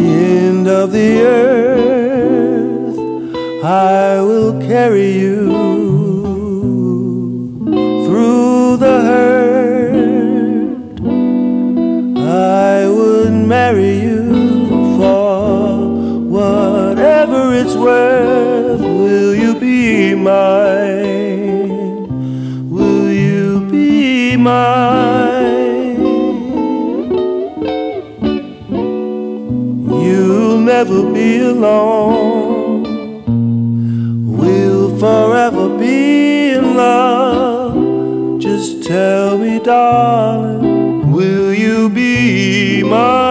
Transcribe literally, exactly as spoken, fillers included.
end of the earth, I will carry you through the hurt. I would marry you for whatever it's worth. Will you be mine? Will you be mine? You'll never be alone. We'll forever be in love. Just tell me, darling, will you be mine?